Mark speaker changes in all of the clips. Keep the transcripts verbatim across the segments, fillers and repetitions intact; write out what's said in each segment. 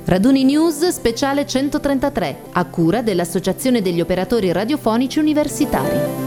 Speaker 1: Raduni News speciale centotrentatré, a cura dell'Associazione degli Operatori Radiofonici Universitari.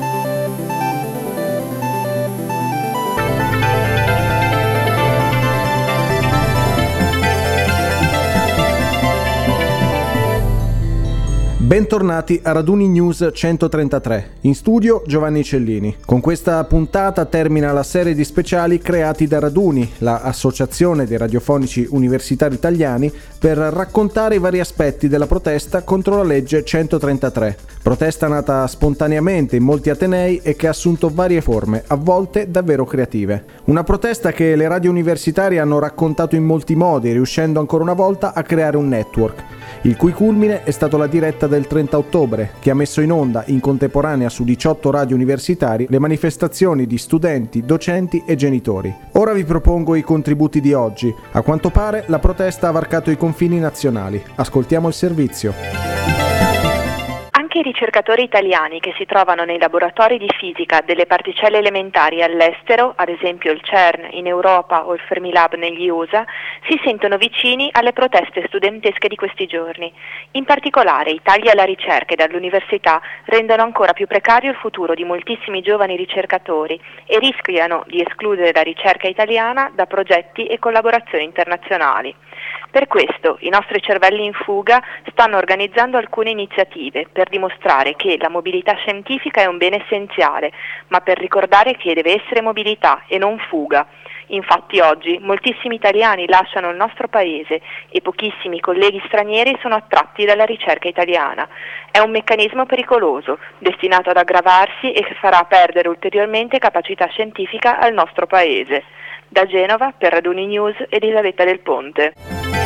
Speaker 2: Bentornati a Raduni News centotrentatré, in studio Giovanni Cellini. Con questa puntata termina la serie di speciali creati da Raduni, la Associazione dei Radiofonici Universitari Italiani, per raccontare i vari aspetti della protesta contro la legge centotrentatré. Protesta nata spontaneamente in molti atenei e che ha assunto varie forme, a volte davvero creative. Una protesta che le radio universitarie hanno raccontato in molti modi, riuscendo ancora una volta a creare un network, il cui culmine è stato la diretta del trenta ottobre, che ha messo in onda in contemporanea su diciotto radio universitari le manifestazioni di studenti, docenti e genitori. Ora vi propongo i contributi di oggi. A quanto pare la protesta ha varcato i confini nazionali. Ascoltiamo il servizio.
Speaker 3: Anche i ricercatori italiani che si trovano nei laboratori di fisica delle particelle elementari all'estero, ad esempio il CERN in Europa o il Fermilab negli U S A, si sentono vicini alle proteste studentesche di questi giorni. In particolare i tagli alla ricerca e dall'università rendono ancora più precario il futuro di moltissimi giovani ricercatori e rischiano di escludere la ricerca italiana da progetti e collaborazioni internazionali. Per questo i nostri cervelli in fuga stanno organizzando alcune iniziative per dimostrare che la mobilità scientifica è un bene essenziale, ma per ricordare che deve essere mobilità e non fuga. Infatti oggi moltissimi italiani lasciano il nostro paese e pochissimi colleghi stranieri sono attratti dalla ricerca italiana. È un meccanismo pericoloso, destinato ad aggravarsi e che farà perdere ulteriormente capacità scientifica al nostro paese. Da Genova, per Raduni News, Elisabetta Del Ponte.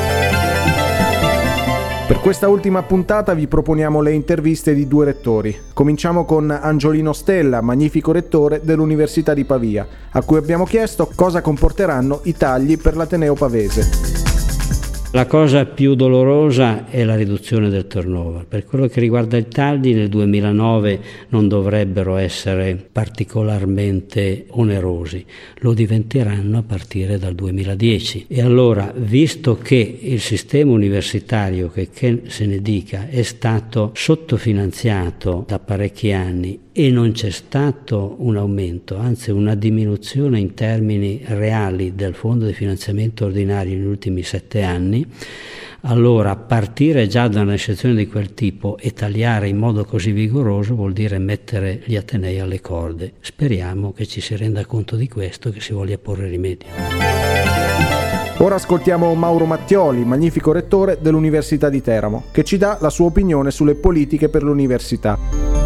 Speaker 2: Per questa ultima puntata vi proponiamo le interviste di due rettori. Cominciamo con Angiolino Stella, magnifico rettore dell'Università di Pavia, a cui abbiamo chiesto cosa comporteranno i tagli per l'Ateneo pavese.
Speaker 4: La cosa più dolorosa è la riduzione del turnover. Per quello che riguarda i tagli, nel duemilanove non dovrebbero essere particolarmente onerosi, lo diventeranno a partire dal duemiladieci. E allora, visto che il sistema universitario, che, che se ne dica, è stato sottofinanziato da parecchi anni e non c'è stato un aumento, anzi una diminuzione in termini reali del fondo di finanziamento ordinario negli ultimi sette anni, allora partire già da un'eccezione di quel tipo e tagliare in modo così vigoroso vuol dire mettere gli atenei alle corde. Speriamo che ci si renda conto di questo e che si voglia porre rimedio.
Speaker 2: Ora ascoltiamo Mauro Mattioli, magnifico rettore dell'Università di Teramo, che ci dà la sua opinione sulle politiche per l'università.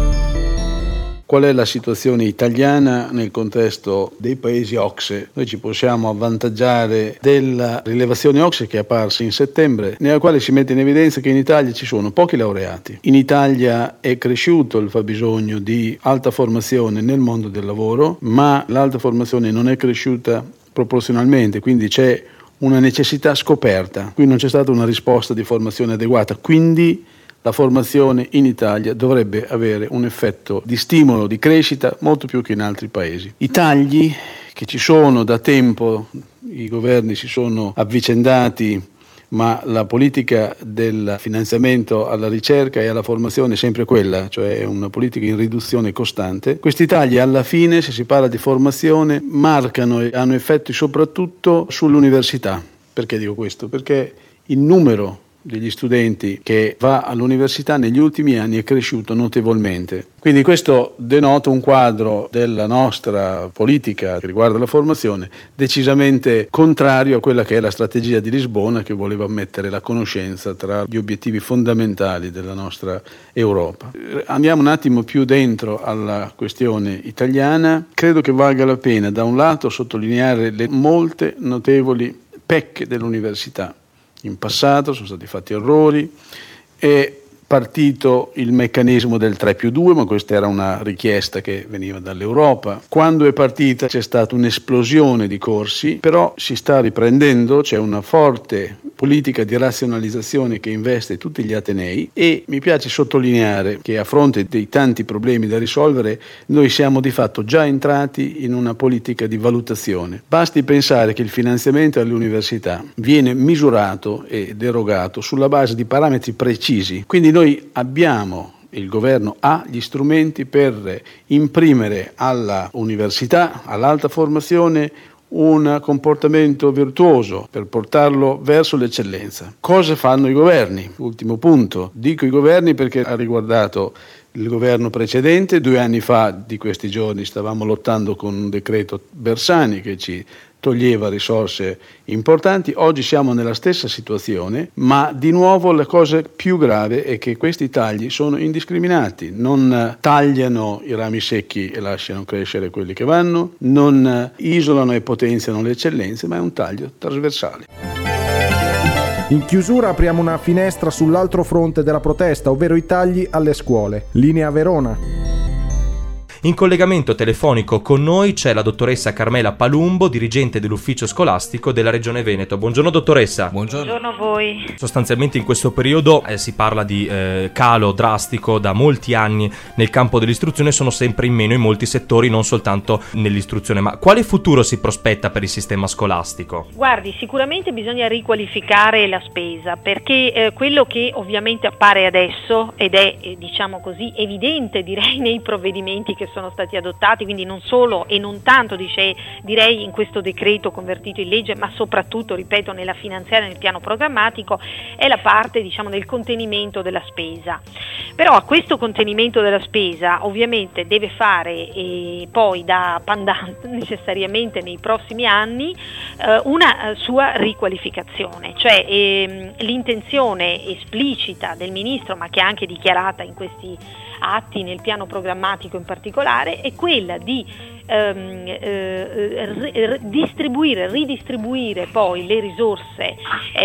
Speaker 5: Qual è la situazione italiana nel contesto dei paesi O C S E? Noi ci possiamo avvantaggiare della rilevazione O C S E che è apparsa in settembre, nella quale si mette in evidenza che in Italia ci sono pochi laureati. In Italia è cresciuto il fabbisogno di alta formazione nel mondo del lavoro, ma l'alta formazione non è cresciuta proporzionalmente, quindi c'è una necessità scoperta. Qui non c'è stata una risposta di formazione adeguata, quindi la formazione in Italia dovrebbe avere un effetto di stimolo, di crescita, molto più che in altri paesi. I tagli che ci sono da tempo, i governi si sono avvicendati, ma la politica del finanziamento alla ricerca e alla formazione è sempre quella, cioè è una politica in riduzione costante. Questi tagli alla fine, se si parla di formazione, marcano e hanno effetti soprattutto sull'università. Perché dico questo? Perché il numero degli studenti che va all'università negli ultimi anni è cresciuto notevolmente. Quindi questo denota un quadro della nostra politica che riguarda la formazione decisamente contrario a quella che è la strategia di Lisbona, che voleva mettere la conoscenza tra gli obiettivi fondamentali della nostra Europa. Andiamo un attimo più dentro alla questione italiana. Credo che valga la pena da un lato sottolineare le molte notevoli pecche dell'università. In passato sono stati fatti errori e partito il meccanismo del tre più due, ma questa era una richiesta che veniva dall'Europa. Quando è partita c'è stata un'esplosione di corsi, però si sta riprendendo, c'è una forte politica di razionalizzazione che investe tutti gli atenei e mi piace sottolineare che a fronte dei tanti problemi da risolvere noi siamo di fatto già entrati in una politica di valutazione. Basti pensare che il finanziamento alle università viene misurato ed erogato sulla base di parametri precisi, quindi noi abbiamo il governo ha gli strumenti per imprimere alla università, all'alta formazione, un comportamento virtuoso per portarlo verso l'eccellenza. Cosa fanno i governi? Ultimo punto. Dico i governi perché ha riguardato il governo precedente. Due anni fa di questi giorni stavamo lottando con un decreto Bersani che ci toglieva risorse importanti. Oggi siamo nella stessa situazione, ma di nuovo la cosa più grave è che questi tagli sono indiscriminati, non tagliano i rami secchi e lasciano crescere quelli che vanno, non isolano e potenziano le eccellenze, ma è un taglio trasversale.
Speaker 2: In chiusura apriamo una finestra sull'altro fronte della protesta, ovvero i tagli alle scuole. Linea Verona.
Speaker 6: In collegamento telefonico con noi c'è la dottoressa Carmela Palumbo, dirigente dell'ufficio scolastico della Regione Veneto. Buongiorno dottoressa.
Speaker 7: Buongiorno,
Speaker 3: Buongiorno a voi.
Speaker 6: Sostanzialmente in questo periodo eh, si parla di eh, calo drastico da molti anni nel campo dell'istruzione, sono sempre in meno in molti settori, non soltanto nell'istruzione. Ma quale futuro si prospetta per il sistema scolastico?
Speaker 7: Guardi, sicuramente bisogna riqualificare la spesa, perché eh, quello che ovviamente appare adesso ed è eh, diciamo così evidente, direi, nei provvedimenti che sono stati adottati, quindi non solo e non tanto dice, direi in questo decreto convertito in legge, ma soprattutto, ripeto, nella finanziaria, nel piano programmatico, è la parte diciamo del contenimento della spesa. Però a questo contenimento della spesa ovviamente deve fare eh, poi da pandante necessariamente nei prossimi anni eh, una sua riqualificazione, cioè eh, l'intenzione esplicita del Ministro, ma che è anche dichiarata in questi atti nel piano programmatico in particolare, è quella di ehm, eh, r- distribuire, ridistribuire poi le risorse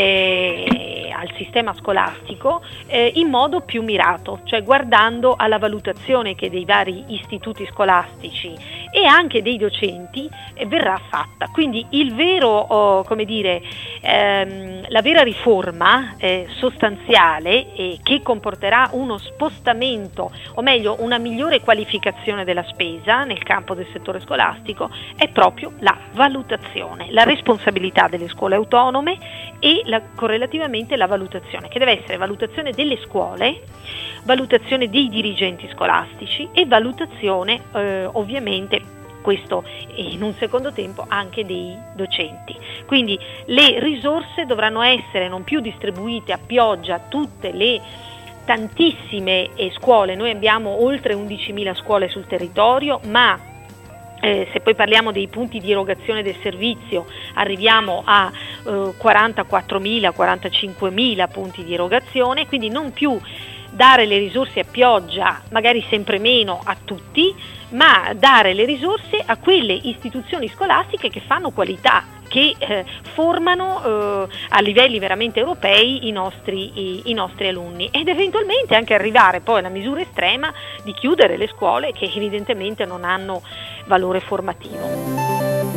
Speaker 7: eh, al sistema scolastico eh, in modo più mirato, cioè guardando alla valutazione che dei vari istituti scolastici e anche dei docenti eh, verrà fatta. Quindi il vero, oh, come dire, ehm, la vera riforma eh, sostanziale eh, che comporterà uno spostamento, o meglio una migliore qualificazione della spesa nel campo del settore scolastico, è proprio la valutazione, la responsabilità delle scuole autonome e la, correlativamente la valutazione, che deve essere valutazione delle scuole, valutazione dei dirigenti scolastici e valutazione eh, ovviamente, questo in un secondo tempo, anche dei docenti. Quindi le risorse dovranno essere non più distribuite a pioggia a tutte le tantissime scuole. Noi abbiamo oltre undicimila scuole sul territorio, ma Eh, se poi parliamo dei punti di erogazione del servizio arriviamo a eh, quarantaquattromila quarantacinquemila punti di erogazione, quindi non più dare le risorse a pioggia, magari sempre meno a tutti, ma dare le risorse a quelle istituzioni scolastiche che fanno qualità, che eh, formano eh, a livelli veramente europei i nostri, i, i nostri alunni, ed eventualmente anche arrivare poi alla misura estrema di chiudere le scuole che evidentemente non hanno valore formativo.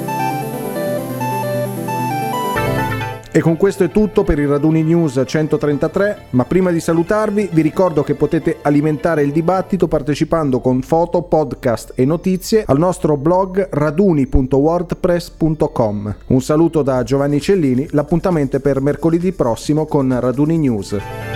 Speaker 2: E con questo è tutto per i Raduni News centotrentatré, ma prima di salutarvi vi ricordo che potete alimentare il dibattito partecipando con foto, podcast e notizie al nostro blog raduni punto wordpress punto com. Un saluto da Giovanni Cellini, l'appuntamento è per mercoledì prossimo con Raduni News.